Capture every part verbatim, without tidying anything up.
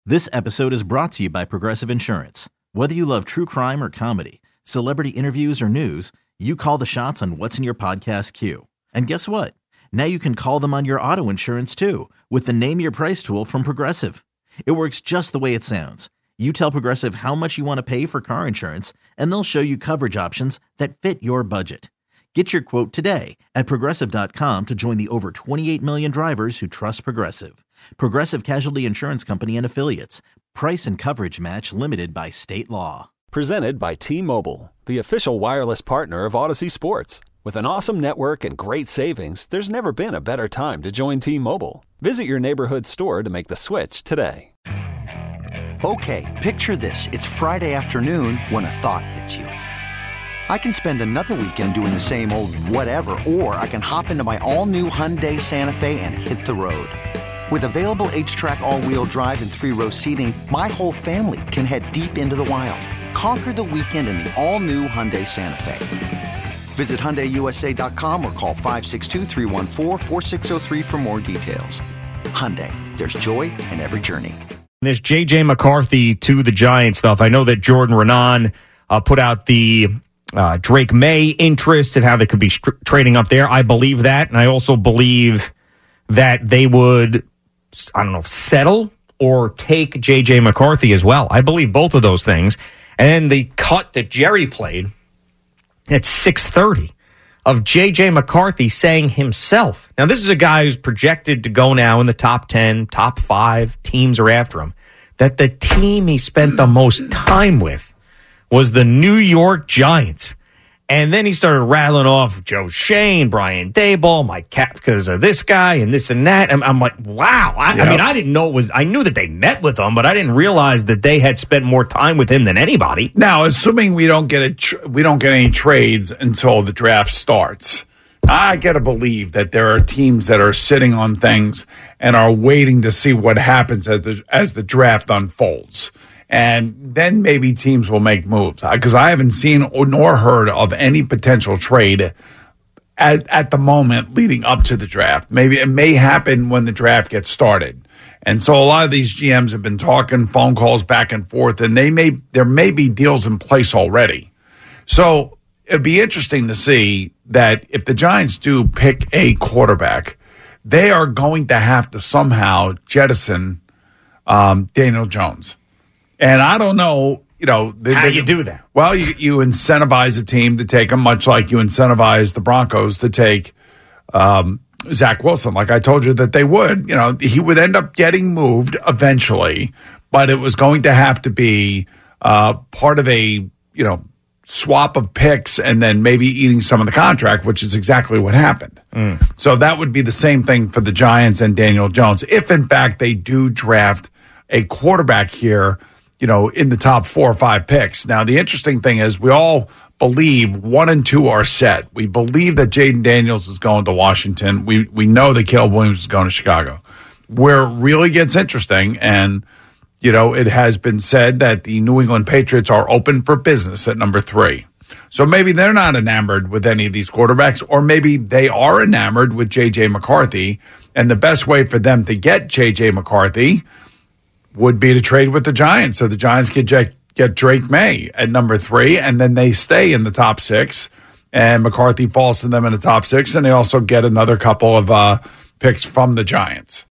This episode is brought to you by Progressive Insurance. Whether you love true crime or comedy, celebrity interviews or news, you call the shots on what's in your podcast queue. And guess what? Now you can call them on your auto insurance too with the Name Your Price tool from Progressive. It works just the way it sounds. You tell Progressive how much you want to pay for car insurance, and they'll show you coverage options that fit your budget. Get your quote today at Progressive dot com to join the over twenty-eight million drivers who trust Progressive. Progressive Casualty Insurance Company and Affiliates. Price and coverage match limited by state law. Presented by T-Mobile, the official wireless partner of Odyssey Sports. With an awesome network and great savings, there's never been a better time to join T-Mobile. Visit your neighborhood store to make the switch today. Okay, picture this. It's Friday afternoon when a thought hits you. I can spend another weekend doing the same old whatever, or I can hop into my all-new Hyundai Santa Fe and hit the road. With available H-Track all-wheel drive and three-row seating, my whole family can head deep into the wild. Conquer the weekend in the all-new Hyundai Santa Fe. Visit Hyundai U S A dot com or call five six two, three one four, four six zero three for more details. Hyundai, there's joy in every journey. There's J J McCarthy to the Giants stuff. I know that Jordan Renan uh, put out the uh, Drake May interest and how they could be str- trading up there. I believe that, and I also believe that they would, I don't know, settle or take J J McCarthy as well. I believe both of those things. And the cut that Jerry played at six thirty of J J McCarthy saying himself. Now, this is a guy who's projected to go now in the top ten, top five. Teams are after him. That the team he spent the most time with was the New York Giants. And then he started rattling off Joe Shane, Brian Daboll, Mike Kafka's of this guy and this and that. And I'm like, wow. I, yep. I mean, I didn't know it was, I knew that they met with him, but I didn't realize that they had spent more time with him than anybody. Now, assuming we don't get a tr- we don't get any trades until the draft starts, I got to believe that there are teams that are sitting on things and are waiting to see what happens as the, as the draft unfolds. And then maybe teams will make moves. Because I haven't seen nor heard of any potential trade at, at the moment leading up to the draft. Maybe it may happen when the draft gets started. And so a lot of these G Ms have been talking, phone calls back and forth, and they may there may be deals in place already. So it'd be interesting to see that if the Giants do pick a quarterback, they are going to have to somehow jettison um, Daniel Jones. And I don't know, you know. They, How they, you do that? Well, you, you incentivize a team to take him, much like you incentivize the Broncos to take um, Zach Wilson. Like I told you that they would. You know, he would end up getting moved eventually, but it was going to have to be uh, part of a, you know, swap of picks and then maybe eating some of the contract, which is exactly what happened. Mm. So that would be the same thing for the Giants and Daniel Jones. If, in fact, they do draft a quarterback here, you know, in the top four or five picks. Now, the interesting thing is we all believe one and two are set. We believe that Jaden Daniels is going to Washington. We we know that Caleb Williams is going to Chicago. Where it really gets interesting, and, you know, it has been said that the New England Patriots are open for business at number three. So maybe they're not enamored with any of these quarterbacks, or maybe they are enamored with J J McCarthy, and the best way for them to get J J McCarthy would be to trade with the Giants. So the Giants could get, get Drake May at number three, and then they stay in the top six, and McCarthy falls to them in the top six, and they also get another couple of uh, picks from the Giants.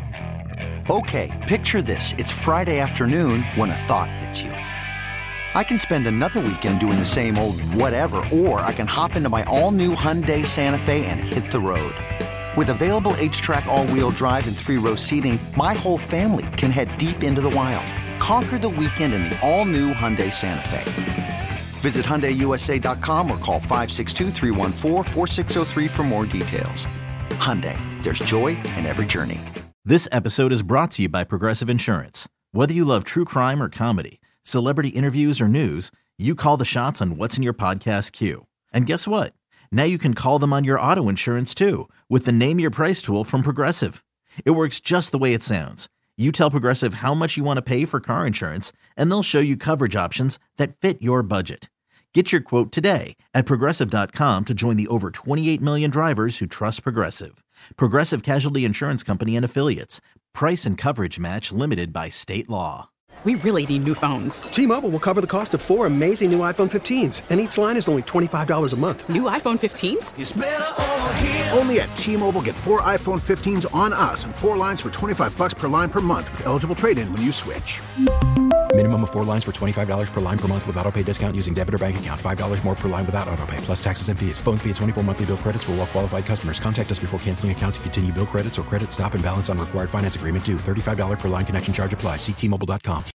Okay, picture this. It's Friday afternoon when a thought hits you. I can spend another weekend doing the same old whatever, or I can hop into my all-new Hyundai Santa Fe and hit the road. With available H-Track all-wheel drive and three-row seating, my whole family can head deep into the wild. Conquer the weekend in the all-new Hyundai Santa Fe. Visit Hyundai U S A dot com or call five six two, three one four, four six zero three for more details. Hyundai, there's joy in every journey. This episode is brought to you by Progressive Insurance. Whether you love true crime or comedy, celebrity interviews or news, you call the shots on what's in your podcast queue. And guess what? Now you can call them on your auto insurance too with the Name Your Price tool from Progressive. It works just the way it sounds. You tell Progressive how much you want to pay for car insurance, and they'll show you coverage options that fit your budget. Get your quote today at Progressive dot com to join the over twenty-eight million drivers who trust Progressive. Progressive Casualty Insurance Company and Affiliates. Price and coverage match limited by state law. We really need new phones. T-Mobile will cover the cost of four amazing new iPhone fifteens, and each line is only twenty-five dollars a month. New iPhone fifteens? It's better over here. Only at T-Mobile, get four iPhone fifteens on us and four lines for twenty-five bucks per line per month with eligible trade-in when you switch. Minimum of four lines for twenty-five dollars per line per month with autopay discount using debit or bank account. five dollars more per line without autopay, plus taxes and fees. Phone fee at twenty-four monthly bill credits for well-qualified customers. Contact us before canceling account to continue bill credits or credit stop and balance on required finance agreement due. thirty-five dollars per line connection charge applies. See T Mobile dot com.